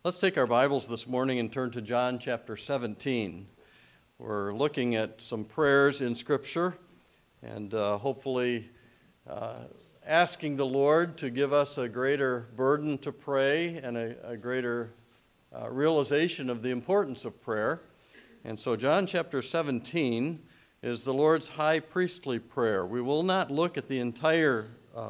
Let's take our Bibles this morning and turn to John chapter 17. We're looking at some prayers in Scripture and hopefully asking the Lord to give us a greater burden to pray and a greater realization of the importance of prayer. And so John chapter 17 is the Lord's high priestly prayer. We will not look at the entire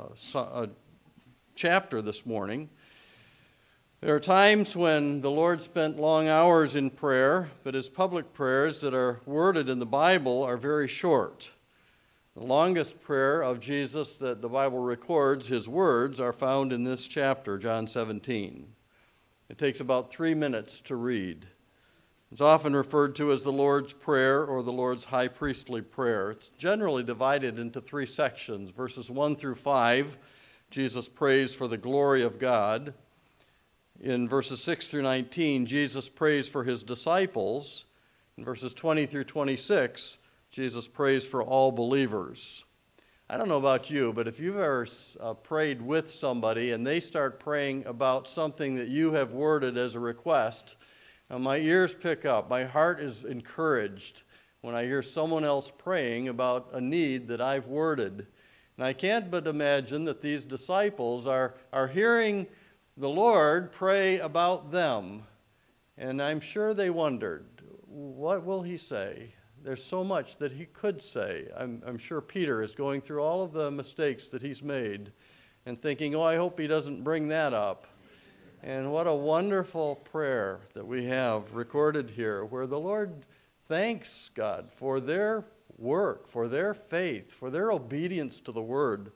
chapter this morning. There are times when the Lord spent long hours in prayer, but his public prayers that are worded in the Bible are very short. The longest prayer of Jesus that the Bible records, his words, are found in this chapter, John 17. It takes about 3 minutes to read. It's often referred to as the Lord's Prayer or the Lord's high priestly prayer. It's generally divided into 3 sections. Verses 1 through 5, Jesus prays for the glory of God. In verses 6 through 19, Jesus prays for his disciples. In verses 20 through 26, Jesus prays for all believers. I don't know about you, but if you've ever prayed with somebody and they start praying about something that you have worded as a request, my ears pick up. My heart is encouraged when I hear someone else praying about a need that I've worded. And I can't but imagine that these disciples are hearing the Lord pray about them. And I'm sure they wondered, what will he say? There's so much that he could say. I'm sure Peter is going through all of the mistakes that he's made and thinking, I hope he doesn't bring that up. And what a wonderful prayer that we have recorded here, where the Lord thanks God for their work, for their faith, for their obedience to the word.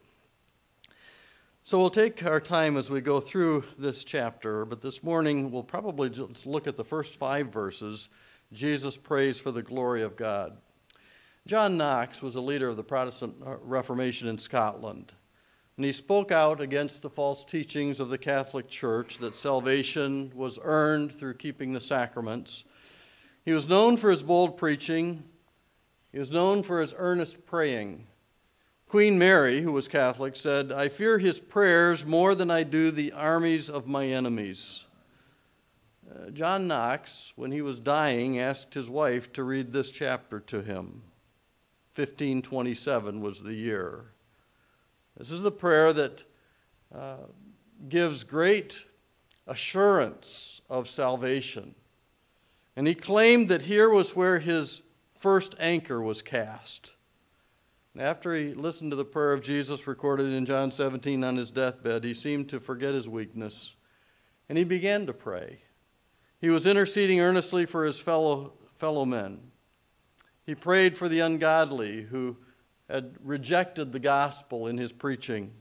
So we'll take our time as we go through this chapter, but this morning we'll probably just look at the first 5 verses. Jesus prays for the glory of God. John Knox was a leader of the Protestant Reformation in Scotland, and he spoke out against the false teachings of the Catholic Church that salvation was earned through keeping the sacraments. He was known for his bold preaching. He was known for his earnest praying. Queen Mary, who was Catholic, said, "I fear his prayers more than I do the armies of my enemies." John Knox, when he was dying, asked his wife to read this chapter to him. 1527 was the year. This is the prayer that gives great assurance of salvation. And he claimed that here was where his first anchor was cast. After he listened to the prayer of Jesus recorded in John 17 on his deathbed, he seemed to forget his weakness, and he began to pray. He was interceding earnestly for his fellow men. He prayed for the ungodly who had rejected the gospel in his preaching.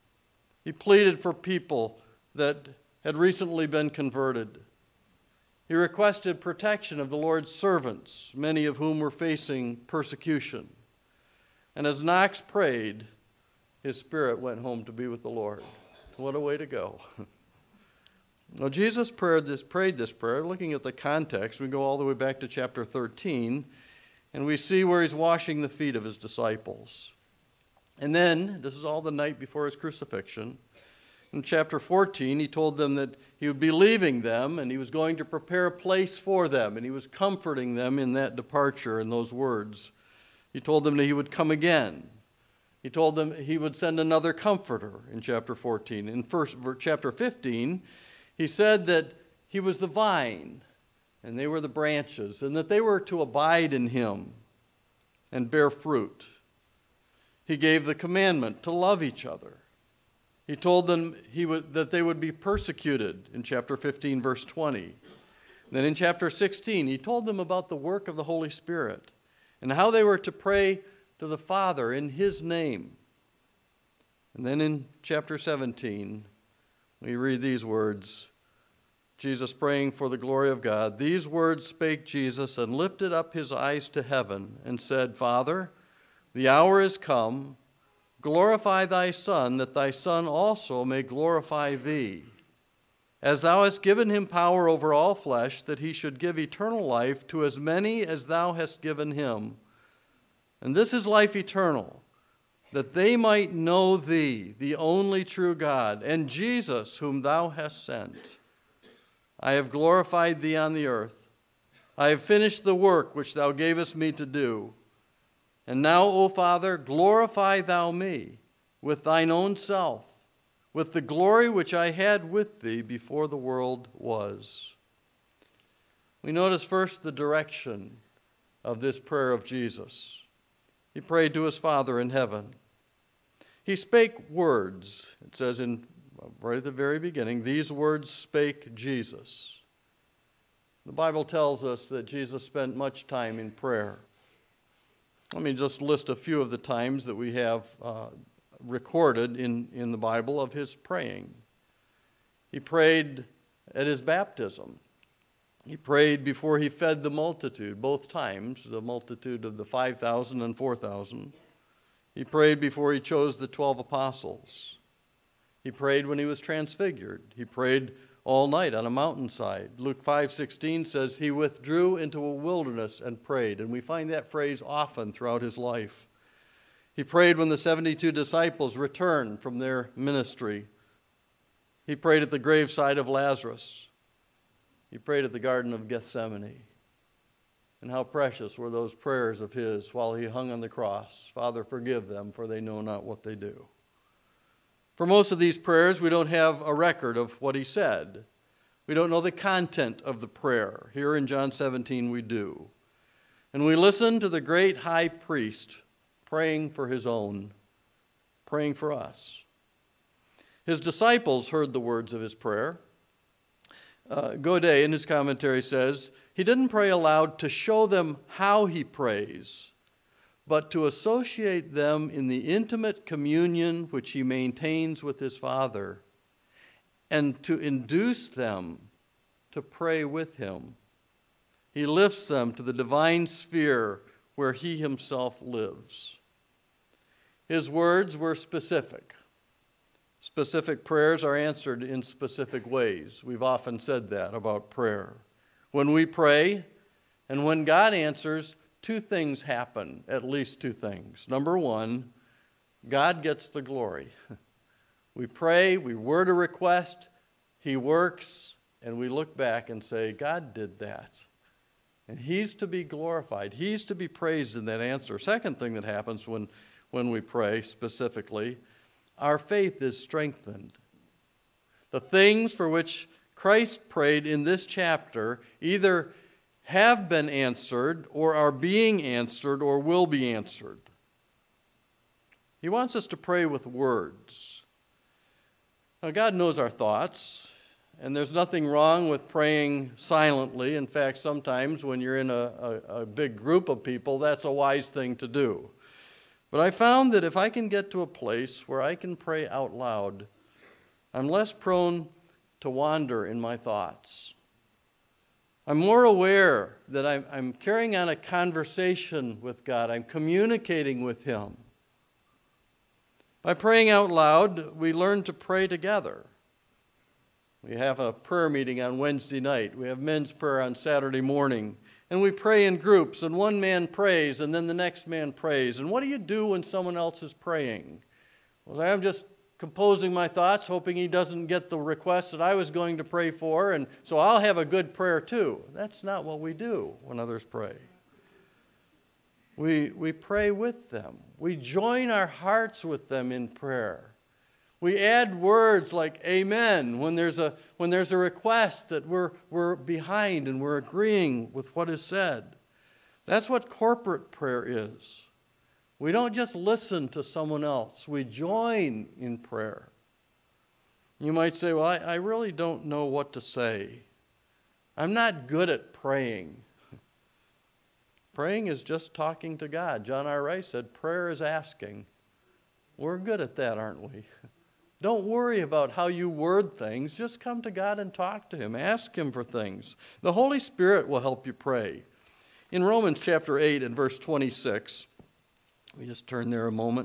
He pleaded for people that had recently been converted. He requested protection of the Lord's servants, many of whom were facing persecution. And as Knox prayed, his spirit went home to be with the Lord. What a way to go. Well, Jesus prayed this prayer. Looking at the context, we go all the way back to chapter 13, and we see where he's washing the feet of his disciples. And then, this is all the night before his crucifixion. In chapter 14, he told them that he would be leaving them, and he was going to prepare a place for them, and he was comforting them in that departure in those words. He told them that he would come again. He told them he would send another comforter in chapter 14. In chapter 15, he said that he was the vine and they were the branches, and that they were to abide in him and bear fruit. He gave the commandment to love each other. He told them that they would be persecuted in chapter 15, verse 20. Then in chapter 16, he told them about the work of the Holy Spirit and how they were to pray to the Father in his name. And then in chapter 17, we read these words, Jesus praying for the glory of God. These words spake Jesus and lifted up his eyes to heaven and said, Father, the hour is come. Glorify thy Son, that thy Son also may glorify thee, as thou hast given him power over all flesh, that he should give eternal life to as many as thou hast given him. And this is life eternal, that they might know thee, the only true God, and Jesus whom thou hast sent. I have glorified thee on the earth. I have finished the work which thou gavest me to do. And now, O Father, glorify thou me with thine own self, with the glory which I had with thee before the world was. We notice first the direction of this prayer of Jesus. He prayed to his Father in heaven. He spake words. It says right at the very beginning, these words spake Jesus. The Bible tells us that Jesus spent much time in prayer. Let me just list a few of the times that we have recorded in the Bible of his praying. He prayed at his baptism. He prayed before he fed the multitude, both times, the multitude of the 5,000 and 4,000. He prayed before he chose the 12 apostles. He prayed when he was transfigured. He prayed all night on a mountainside. Luke 5:16 says he withdrew into a wilderness and prayed, and we find that phrase often throughout his life. He prayed when the 72 disciples returned from their ministry. He prayed at the graveside of Lazarus. He prayed at the Garden of Gethsemane. And how precious were those prayers of his while he hung on the cross. Father, forgive them, for they know not what they do. For most of these prayers, we don't have a record of what he said. We don't know the content of the prayer. Here in John 17, we do. And we listen to the great high priest praying for his own, praying for us. His disciples heard the words of his prayer. Godet, in his commentary, says, he didn't pray aloud to show them how he prays, but to associate them in the intimate communion which he maintains with his Father, and to induce them to pray with him. He lifts them to the divine sphere where he himself lives. His words were specific. Specific prayers are answered in specific ways. We've often said that about prayer. When we pray and when God answers, two things happen, at least two things. Number one, God gets the glory. We pray, we word a request, he works, and we look back and say, God did that. And he's to be glorified. He's to be praised in that answer. Second thing that happens when we pray specifically, our faith is strengthened. The things for which Christ prayed in this chapter either have been answered or are being answered or will be answered. He wants us to pray with words. Now, God knows our thoughts, and there's nothing wrong with praying silently. In fact, sometimes when you're in a big group of people, that's a wise thing to do. But I found that if I can get to a place where I can pray out loud, I'm less prone to wander in my thoughts. I'm more aware that I'm carrying on a conversation with God. I'm communicating with him. By praying out loud, we learn to pray together. We have a prayer meeting on Wednesday night. We have men's prayer on Saturday morning. And we pray in groups, and one man prays, and then the next man prays. And what do you do when someone else is praying? Well, I'm just composing my thoughts, hoping he doesn't get the request that I was going to pray for, and so I'll have a good prayer too. That's not what we do when others pray. We pray with them. We join our hearts with them in prayer. We add words like amen when there's a request that we're behind and we're agreeing with what is said. That's what corporate prayer is. We don't just listen to someone else. We join in prayer. You might say, well, I really don't know what to say. I'm not good at praying. Praying is just talking to God. John R. Rice said, prayer is asking. We're good at that, aren't we? Don't worry about how you word things. Just come to God and talk to him. Ask him for things. The Holy Spirit will help you pray. In Romans chapter 8 and verse 26, we just turn there a moment.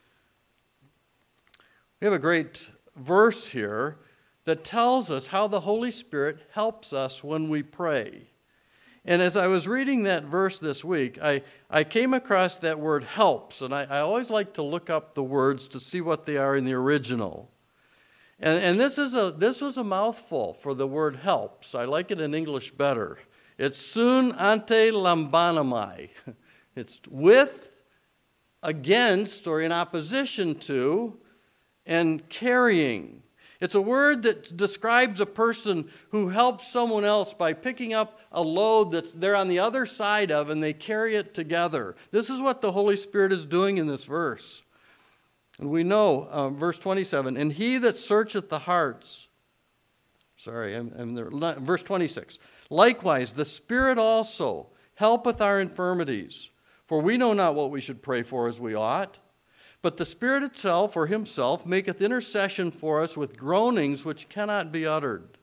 We have a great verse here that tells us how the Holy Spirit helps us when we pray. And as I was reading that verse this week, I came across that word helps, and I always like to look up the words to see what they are in the original. And this is a mouthful for the word helps. I like it in English better. It's sun ante lambanamai. It's with, against, or in opposition to, and carrying. It's a word that describes a person who helps someone else by picking up a load that's they're on the other side of, and they carry it together. This is what the Holy Spirit is doing in this verse. And we know, verse 27, and he that searcheth the hearts, I'm there, verse 26, likewise the Spirit also helpeth our infirmities, for we know not what we should pray for as we ought. But the Spirit itself, or himself, maketh intercession for us with groanings which cannot be uttered.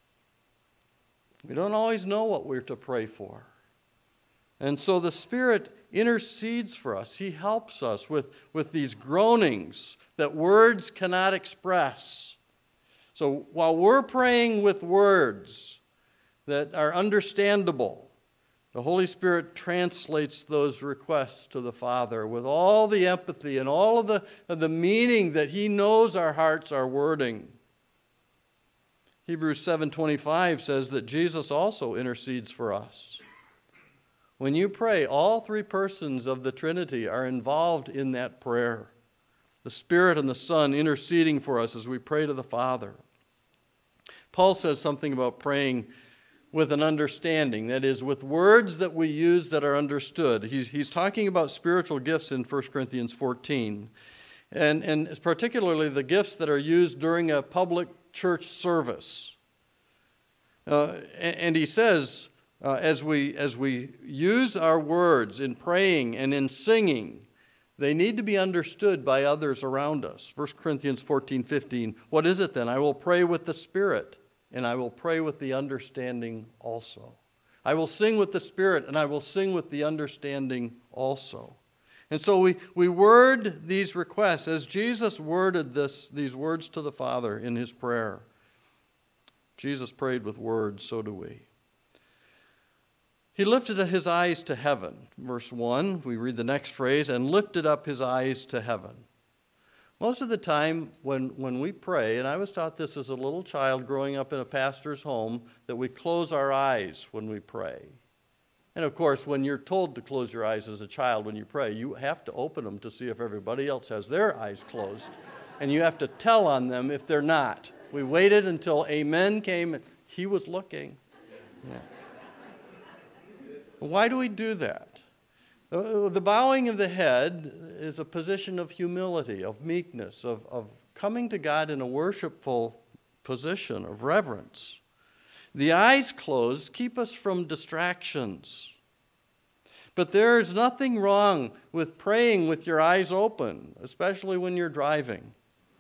We don't always know what we're to pray for. And so the Spirit intercedes for us. He helps us with these groanings that words cannot express. So while we're praying with words that are understandable, the Holy Spirit translates those requests to the Father with all the empathy and all of the meaning that he knows our hearts are wording. Hebrews 7:25 says that Jesus also intercedes for us. When you pray, all three persons of the Trinity are involved in that prayer. The Spirit and the Son interceding for us as we pray to the Father. Paul says something about praying with an understanding, that is, with words that we use that are understood. He's talking about spiritual gifts in 1 Corinthians 14, and particularly the gifts that are used during a public church service. And he says, as we use our words in praying and in singing, they need to be understood by others around us. 1 Corinthians 14:15, what is it then? I will pray with the Spirit, and I will pray with the understanding also. I will sing with the Spirit, and I will sing with the understanding also. And so we word these requests as Jesus worded these words to the Father in his prayer. Jesus prayed with words, so do we. He lifted his eyes to heaven. Verse 1, we read the next phrase, and lifted up his eyes to heaven. Most of the time when we pray, and I was taught this as a little child growing up in a pastor's home, that we close our eyes when we pray. And of course, when you're told to close your eyes as a child when you pray, you have to open them to see if everybody else has their eyes closed. And you have to tell on them if they're not. We waited until amen came, and he was looking. Yeah. Why do we do that? The bowing of the head is a position of humility, of meekness, of coming to God in a worshipful position of reverence. The eyes closed keep us from distractions. But there is nothing wrong with praying with your eyes open, especially when you're driving.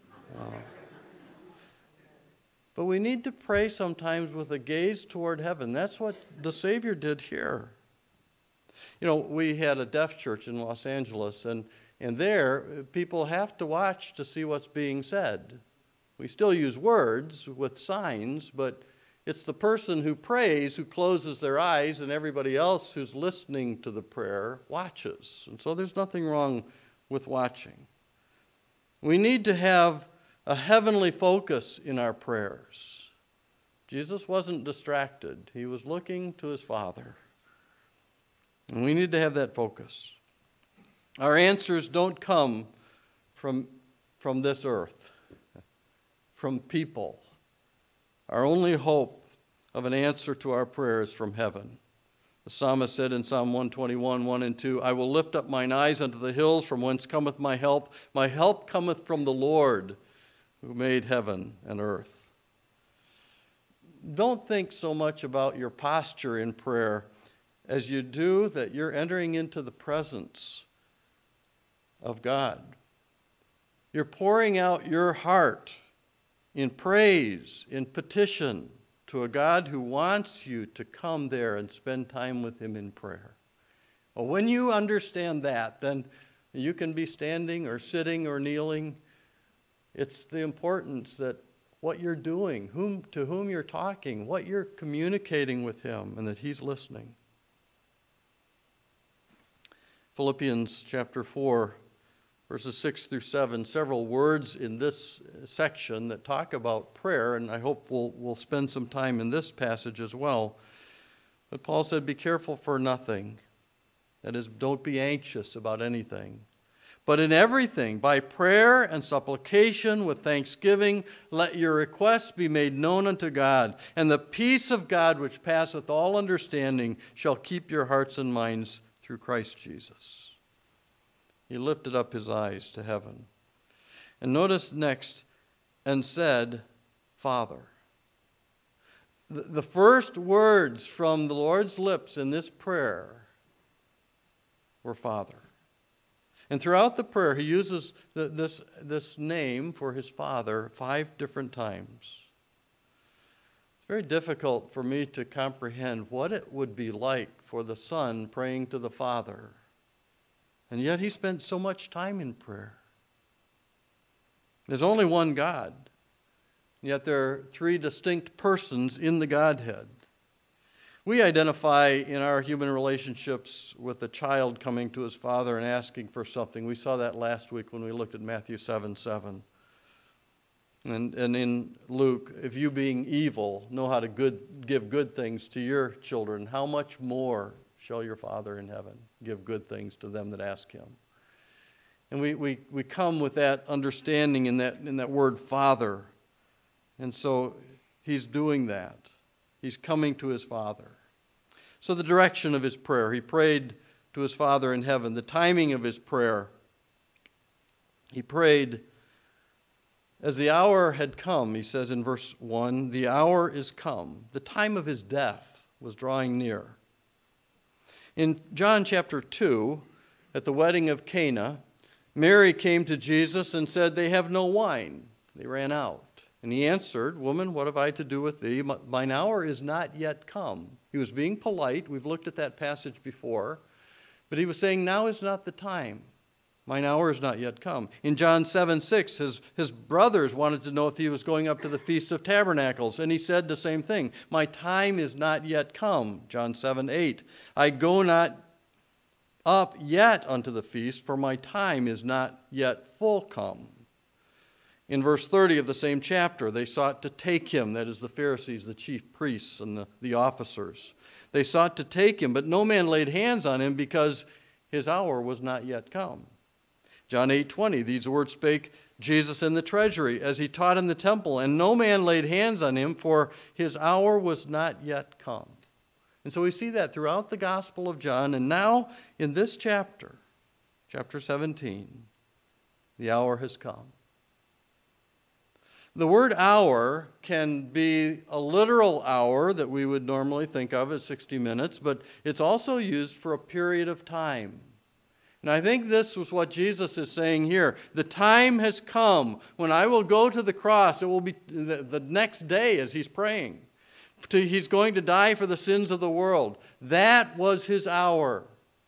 But we need to pray sometimes with a gaze toward heaven. That's what the Savior did here. You know, we had a deaf church in Los Angeles, and there people have to watch to see what's being said. We still use words with signs, but it's the person who prays who closes their eyes, and everybody else who's listening to the prayer watches. And so there's nothing wrong with watching. We need to have a heavenly focus in our prayers. Jesus wasn't distracted. He was looking to his Father. And we need to have that focus. Our answers don't come from this earth, from people. Our only hope of an answer to our prayers from heaven. The psalmist said in Psalm 121, 1 and 2, I will lift up mine eyes unto the hills, from whence cometh my help. My help cometh from the Lord, who made heaven and earth. Don't think so much about your posture in prayer as you do that you're entering into the presence of God. You're pouring out your heart in praise, in petition to a God who wants you to come there and spend time with him in prayer. Well, when you understand that, then you can be standing or sitting or kneeling. It's the importance that what you're doing, to whom you're talking, what you're communicating with him, and that he's listening. Philippians chapter 4, verses 6 through 7, several words in this section that talk about prayer, and I hope we'll spend some time in this passage as well. But Paul said, be careful for nothing. That is, don't be anxious about anything. But in everything, by prayer and supplication with thanksgiving, let your requests be made known unto God. And the peace of God, which passeth all understanding, shall keep your hearts and minds through Christ Jesus. He lifted up his eyes to heaven. And notice next, and said, Father. The first words from the Lord's lips in this prayer were Father. And throughout the prayer, he uses this name for his Father 5 different times. It's very difficult for me to comprehend what it would be like for the Son praying to the Father. And yet he spent so much time in prayer. There's only one God, yet there are 3 distinct persons in the Godhead. We identify in our human relationships with a child coming to his father and asking for something. We saw that last week when we looked at Matthew 7:7. And in Luke, if you being evil know how to give good things to your children, how much more shall your Father in heaven give good things to them that ask him? And we come with that understanding in that word Father. And so he's doing that. He's coming to his Father. So the direction of his prayer, he prayed to his Father in heaven. The timing of his prayer, he prayed as the hour had come. He says in verse 1, the hour is come. The time of his death was drawing near. In John chapter 2, at the wedding of Cana, Mary came to Jesus and said, they have no wine. They ran out. And he answered, woman, what have I to do with thee? Mine hour is not yet come. He was being polite. We've looked at that passage before. But he was saying, now is not the time. Mine hour is not yet come. In John 7:6, his brothers wanted to know if he was going up to the Feast of Tabernacles. And he said the same thing. My time is not yet come. John 7:8. I go not up yet unto the feast, for my time is not yet full come. In verse 30 of the same chapter, they sought to take him, that is the Pharisees, the chief priests, and the officers. They sought to take him, but no man laid hands on him because his hour was not yet come. John 8:20, these words spake Jesus in the treasury as he taught in the temple, and no man laid hands on him, for his hour was not yet come. And so we see that throughout the Gospel of John, and now in this chapter, chapter 17, the hour has come. The word hour can be a literal hour that we would normally think of as 60 minutes, but it's also used for a period of time. And I think this was what Jesus is saying here. The time has come when I will go to the cross. It will be the next day as he's praying. He's going to die for the sins of the world. That was his hour.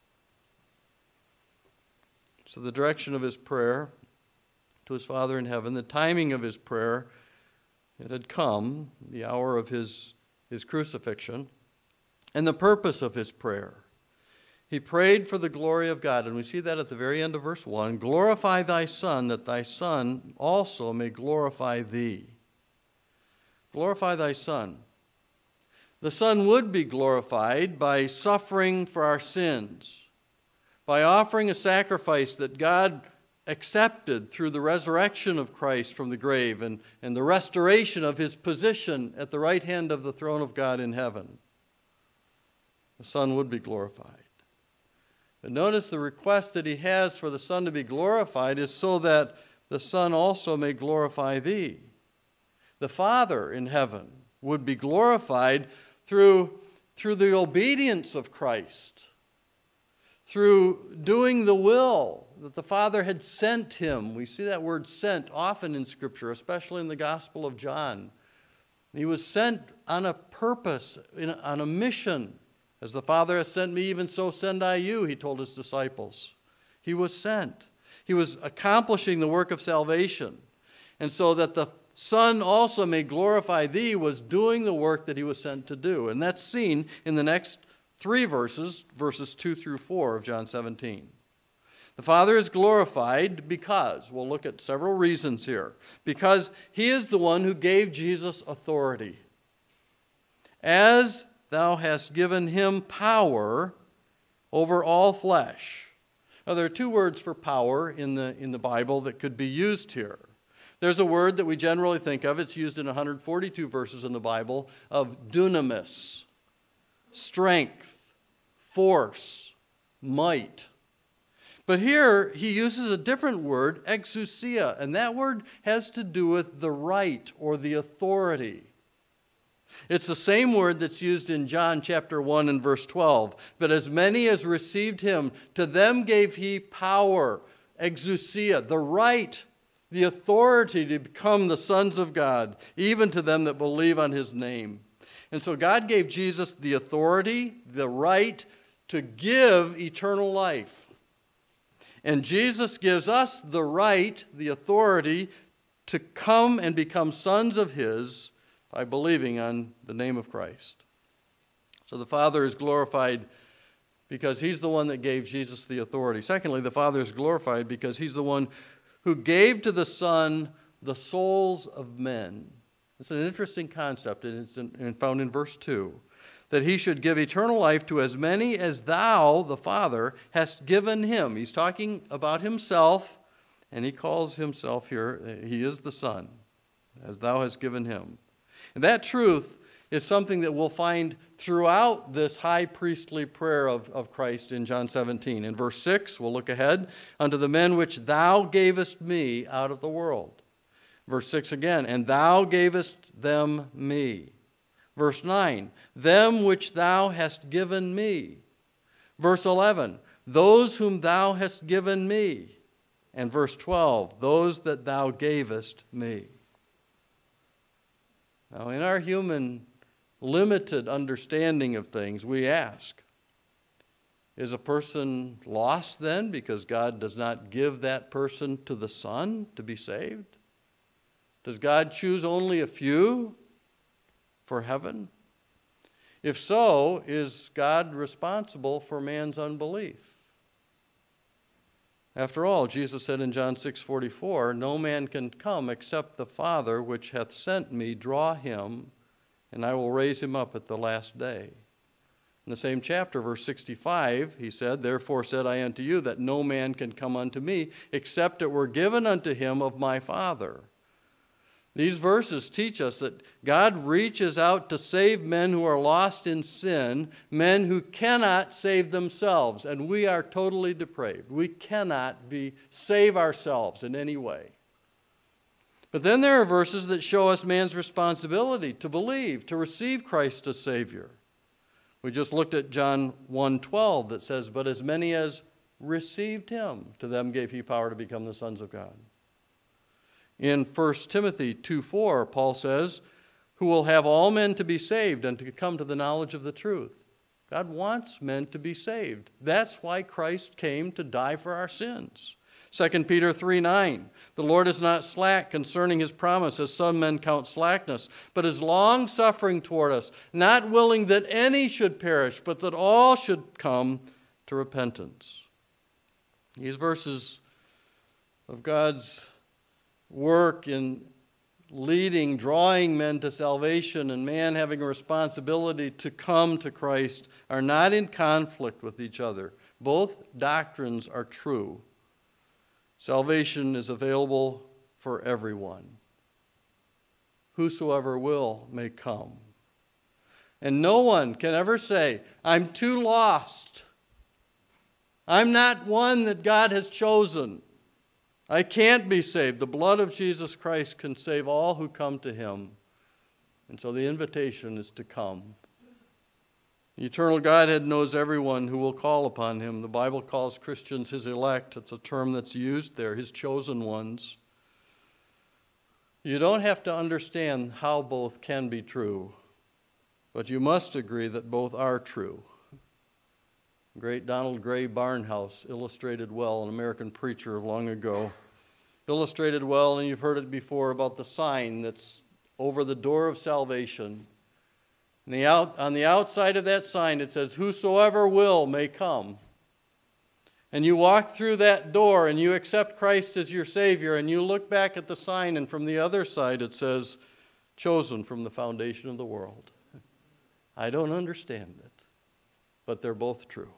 So the direction of his prayer to his Father in heaven, the timing of his prayer, it had come, the hour of his crucifixion, and the purpose of his prayer. He prayed for the glory of God, and we see that at the very end of verse 1, glorify thy Son, that thy Son also may glorify thee. Glorify thy Son. The Son would be glorified by suffering for our sins, by offering a sacrifice that God accepted through the resurrection of Christ from the grave and the restoration of his position at the right hand of the throne of God in heaven. The Son would be glorified. But notice the request that he has for the Son to be glorified is so that the Son also may glorify thee. The Father in heaven would be glorified through the obedience of Christ, through doing the will that the Father had sent him. We see that word sent often in Scripture, especially in the Gospel of John. He was sent on a purpose, on a mission. As the Father has sent me, even so send I you, he told his disciples. He was sent. He was accomplishing the work of salvation. And so that the Son also may glorify thee was doing the work that he was sent to do. And that's seen in the next 3 verses, verses 2 through 4 of John 17. The Father is glorified because, we'll look at several reasons here, because he is the one who gave Jesus authority. As thou hast given him power over all flesh. Now there are two words for power in the Bible that could be used here. There's a word that we generally think of, it's used in 142 verses in the Bible, of dunamis, strength, force, might. But here he uses a different word, exousia, and that word has to do with the right or the authority. It's the same word that's used in John chapter 1 and verse 12. But as many as received him, to them gave he power, exousia, the right, the authority to become the sons of God, even to them that believe on his name. And so God gave Jesus the authority, the right to give eternal life. And Jesus gives us the right, the authority to come and become sons of his by believing on the name of Christ. So the Father is glorified because he's the one that gave Jesus the authority. Secondly, the Father is glorified because he's the one who gave to the Son the souls of men. It's an interesting concept, and it's found in verse 2. That he should give eternal life to as many as thou, the Father, hast given him. He's talking about himself, and he calls himself here, he is the Son, as thou hast given him. And that truth is something that we'll find throughout this high priestly prayer of Christ in John 17. In verse 6, we'll look ahead, unto the men which thou gavest me out of the world. Verse 6 again, and thou gavest them me. Verse 9, them which thou hast given me. Verse 11, those whom thou hast given me. And verse 12, those that thou gavest me. Now, in our human limited understanding of things, we ask, is a person lost then because God does not give that person to the Son to be saved? Does God choose only a few for heaven? If so, is God responsible for man's unbelief? After all, Jesus said in John 6:44, no man can come except the Father which hath sent me draw him, and I will raise him up at the last day. In the same chapter, verse 65, he said, therefore said I unto you that no man can come unto me except it were given unto him of my Father. These verses teach us that God reaches out to save men who are lost in sin, men who cannot save themselves, and we are totally depraved. We cannot save ourselves in any way. But then there are verses that show us man's responsibility to believe, to receive Christ as Savior. We just looked at John 1:12 that says, but as many as received him, to them gave he power to become the sons of God. In 1 Timothy 2:4, Paul says, who will have all men to be saved and to come to the knowledge of the truth. God wants men to be saved. That's why Christ came to die for our sins. 2 Peter 3:9, the Lord is not slack concerning his promise, as some men count slackness, but is long-suffering toward us, not willing that any should perish, but that all should come to repentance. These verses of God's work in leading, drawing men to salvation, and man having a responsibility to come to Christ are not in conflict with each other. Both doctrines are true. Salvation is available for everyone. Whosoever will may come. And no one can ever say, I'm too lost. I'm not one that God has chosen. I can't be saved. The blood of Jesus Christ can save all who come to him. And so the invitation is to come. The eternal Godhead knows everyone who will call upon him. The Bible calls Christians his elect. It's a term that's used there, his chosen ones. You don't have to understand how both can be true, but you must agree that both are true. Great Donald Gray Barnhouse illustrated well, an American preacher of long ago, illustrated well, and you've heard it before, about the sign that's over the door of salvation. And on the outside of that sign it says, whosoever will may come. and you walk through that door and you accept Christ as your Savior, and you look back at the sign, and from the other side it says, chosen from the foundation of the world. I don't understand it, but they're both true.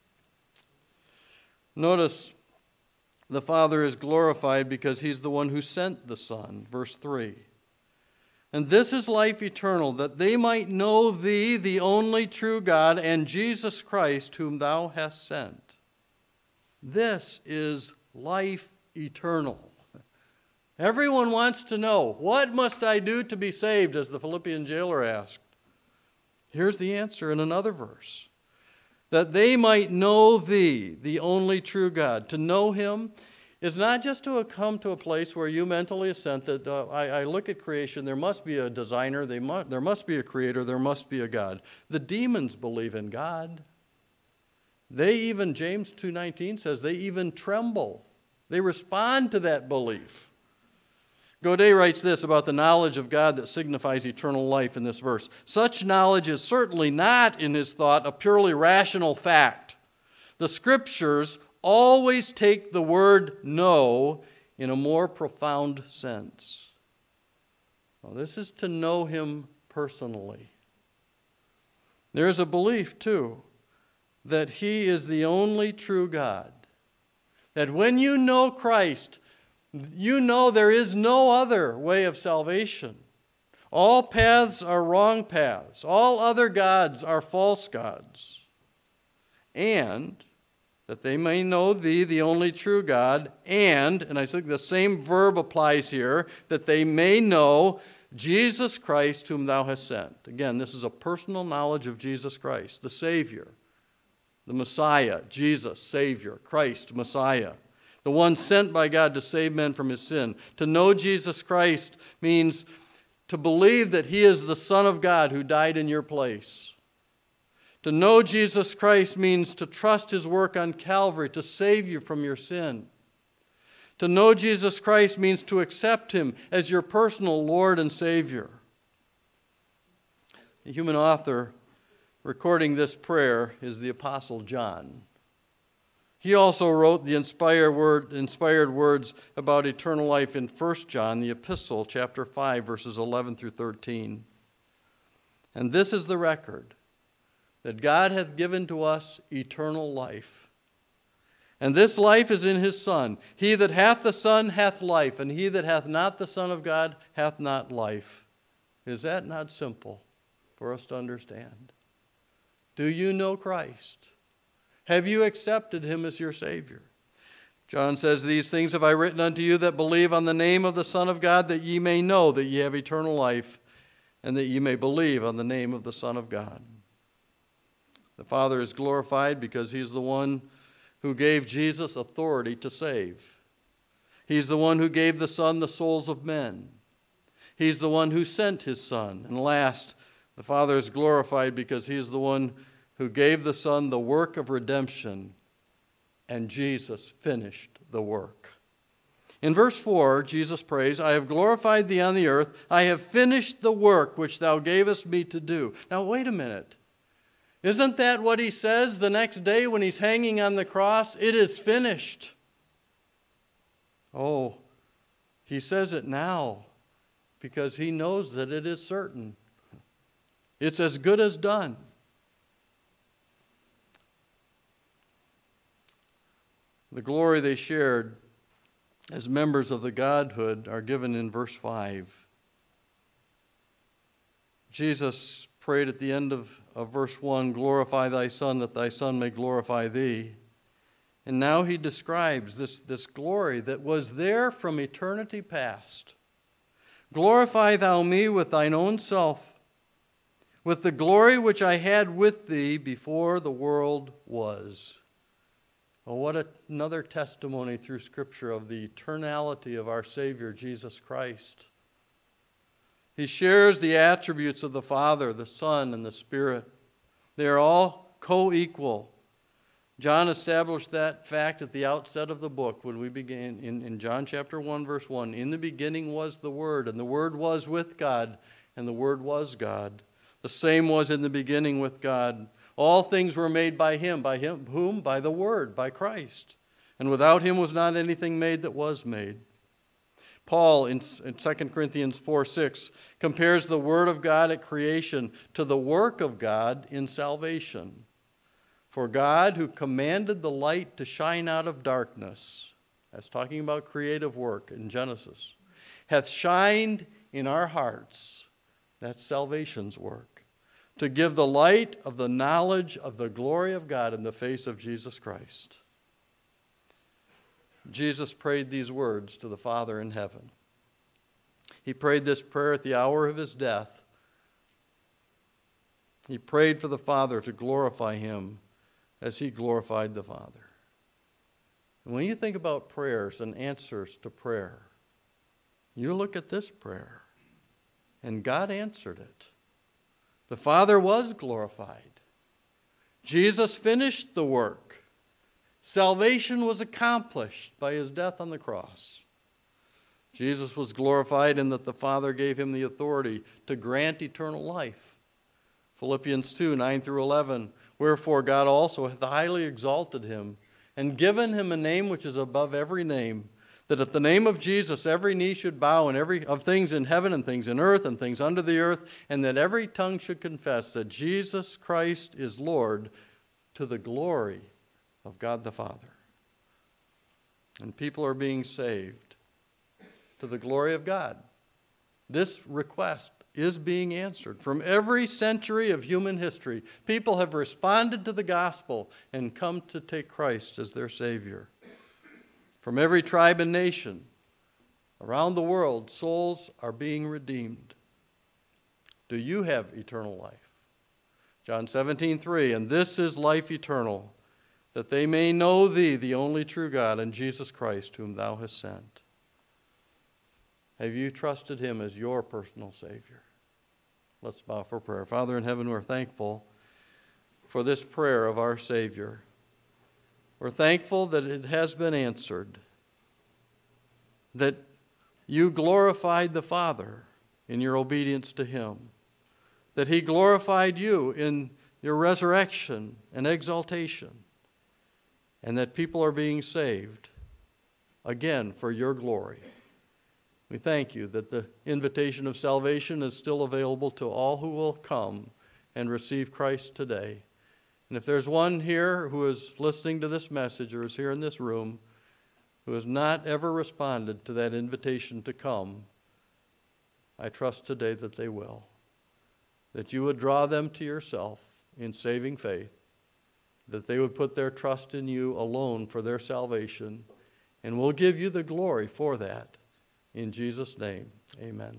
Notice the Father is glorified because he's the one who sent the Son. Verse 3. And this is life eternal, that they might know thee, the only true God, and Jesus Christ, whom thou hast sent. This is life eternal. Everyone wants to know, what must I do to be saved, as the Philippian jailer asked. Here's the answer in another verse. That they might know thee, the only true God. To know him is not just to come to a place where you mentally assent that I look at creation, there must be a designer, there must be a creator, there must be a God. The demons believe in God. They even, James 2:19 says, they even tremble. They respond to that belief. Godet writes this about the knowledge of God that signifies eternal life in this verse. Such knowledge is certainly not, in his thought, a purely rational fact. The Scriptures always take the word know in a more profound sense. Well, this is to know him personally. There's a belief, too, that he is the only true God. That when you know Christ, you know there is no other way of salvation. All paths are wrong paths. All other gods are false gods. And that they may know thee, the only true God, and I think the same verb applies here, that they may know Jesus Christ whom thou hast sent. Again, this is a personal knowledge of Jesus Christ, the Savior, the Messiah, Jesus, Savior, Christ, Messiah, the one sent by God to save men from his sin. To know Jesus Christ means to believe that he is the Son of God who died in your place. To know Jesus Christ means to trust his work on Calvary to save you from your sin. To know Jesus Christ means to accept him as your personal Lord and Savior. The human author recording this prayer is the Apostle John. He also wrote the inspired words about eternal life in 1 John, the epistle, chapter 5, verses 11 through 13. And this is the record, that God hath given to us eternal life. And this life is in his Son. He that hath the Son hath life, and he that hath not the Son of God hath not life. Is that not simple for us to understand? Do you know Christ? Have you accepted him as your Savior? John says, these things have I written unto you that believe on the name of the Son of God, that ye may know that ye have eternal life, and that ye may believe on the name of the Son of God. The Father is glorified because he's the one who gave Jesus authority to save. He's the one who gave the Son the souls of men. He's the one who sent his Son. And last, the Father is glorified because he is the one who gave the Son the work of redemption, and Jesus finished the work. In verse 4, Jesus prays, I have glorified thee on the earth. I have finished the work which thou gavest me to do. Now, wait a minute. Isn't that what he says the next day when he's hanging on the cross? It is finished. Oh, he says it now because he knows that it is certain. It's as good as done. The glory they shared as members of the Godhood are given in verse 5. Jesus prayed at the end of verse 1, glorify thy Son, that thy Son may glorify thee. And now he describes this glory that was there from eternity past. Glorify thou me with thine own self, with the glory which I had with thee before the world was. Well, what another testimony through Scripture of the eternality of our Savior, Jesus Christ. He shares the attributes of the Father, the Son, and the Spirit. They are all co-equal. John established that fact at the outset of the book when we began in John chapter 1, verse 1. In the beginning was the Word, and the Word was with God, and the Word was God. The same was in the beginning with God. All things were made by him whom? By the Word, by Christ. And without him was not anything made that was made. Paul in 2 Corinthians 4:6 compares the Word of God at creation to the work of God in salvation. For God, who commanded the light to shine out of darkness, that's talking about creative work in Genesis, hath shined in our hearts, that's salvation's work, to give the light of the knowledge of the glory of God in the face of Jesus Christ. Jesus prayed these words to the Father in heaven. He prayed this prayer at the hour of his death. He prayed for the Father to glorify him as he glorified the Father. And when you think about prayers and answers to prayer, you look at this prayer, and God answered it. The Father was glorified. Jesus finished the work. Salvation was accomplished by his death on the cross. Jesus was glorified in that the Father gave him the authority to grant eternal life. Philippians 2:9-11, wherefore God also hath highly exalted him, and given him a name which is above every name, that at the name of Jesus every knee should bow, and of things in heaven and things in earth and things under the earth, and that every tongue should confess that Jesus Christ is Lord, to the glory of God the Father. And people are being saved to the glory of God. This request is being answered. From every century of human history, people have responded to the gospel and come to take Christ as their Savior. From every tribe and nation around the world, souls are being redeemed. Do you have eternal life? John 17:3, and this is life eternal, that they may know thee, the only true God, and Jesus Christ, whom thou hast sent. Have you trusted him as your personal Savior? Let's bow for prayer. Father in heaven, we're thankful for this prayer of our Savior. We're thankful that it has been answered, that you glorified the Father in your obedience to him, that he glorified you in your resurrection and exaltation, and that people are being saved, again, for your glory. We thank you that the invitation of salvation is still available to all who will come and receive Christ today. And if there's one here who is listening to this message or is here in this room who has not ever responded to that invitation to come, I trust today that they will. That you would draw them to yourself in saving faith, that they would put their trust in you alone for their salvation, and we'll give you the glory for that. In Jesus' name, amen.